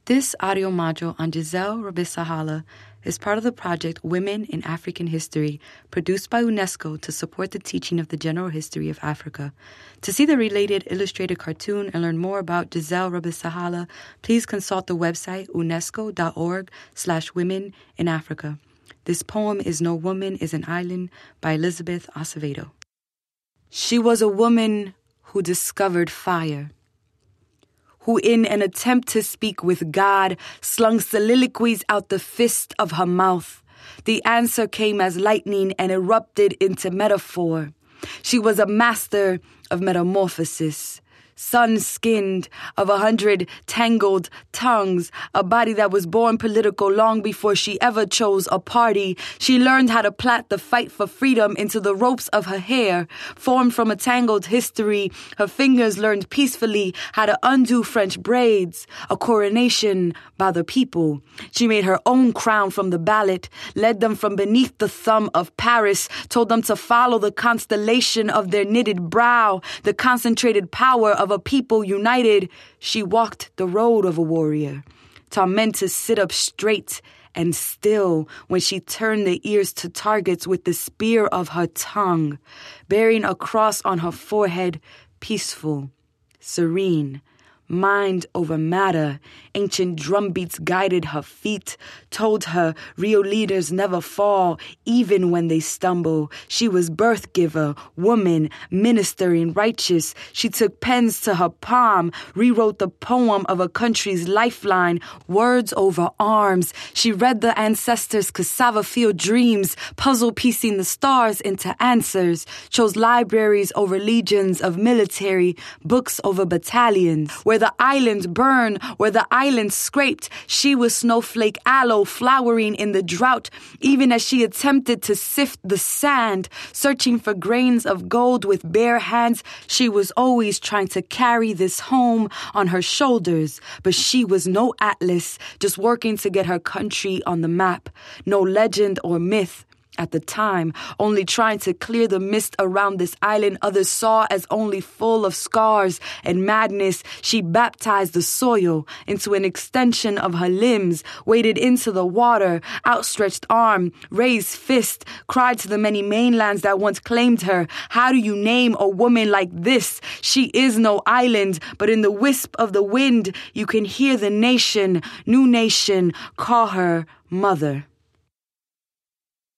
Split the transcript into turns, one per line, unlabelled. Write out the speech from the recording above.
This audio module on Giselle Robes-Sahala is part of the project Women in African History, produced by UNESCO to support the teaching of the general history of Africa. To see the related illustrated cartoon and learn more about Giselle Robes-Sahala, please consult the website unesco.org/women in Africa. This poem is No Woman is an Island by Elizabeth Acevedo. She was a woman who discovered fire, who in an attempt to speak with God slung soliloquies out the fist of her mouth. The answer came as lightning and erupted into metaphor. She was a master of metamorphosis, sun-skinned, of 100 tangled tongues, a body that was born political long before she ever chose a party. She learned how to plait the fight for freedom into the ropes of her hair. Formed from a tangled history, her fingers learned peacefully how to undo French braids, a coronation by the people. She made her own crown from the ballot, led them from beneath the thumb of Paris, told them to follow the constellation of their knitted brow, the concentrated power of a people united. She walked the road of a warrior, taught men to sit up straight and still when she turned their ears to targets with the spear of her tongue, bearing a cross on her forehead, peaceful, serene, mind over matter. Ancient drumbeats guided her feet, told her real leaders never fall, even when they stumble. She was birth giver, woman, ministering righteous. She took pens to her palm, rewrote the poem of a country's lifeline, words over arms. She read the ancestors' cassava field dreams, puzzle piecing the stars into answers, chose libraries over legions of military, books over battalions. Where the islands burn, where the islands scraped, she was snowflake aloe flowering in the drought, even as she attempted to sift the sand, searching for grains of gold with bare hands. She was always trying to carry this home on her shoulders, but she was no atlas, just working to get her country on the map. No legend or myth at the time, only trying to clear the mist around this island others saw as only full of scars and madness. She baptized the soil into an extension of her limbs, waded into the water, outstretched arm, raised fist, cried to the many mainlands that once claimed her. How do you name a woman like this? She is no island, but in the wisp of the wind, you can hear the nation, new nation, call her mother.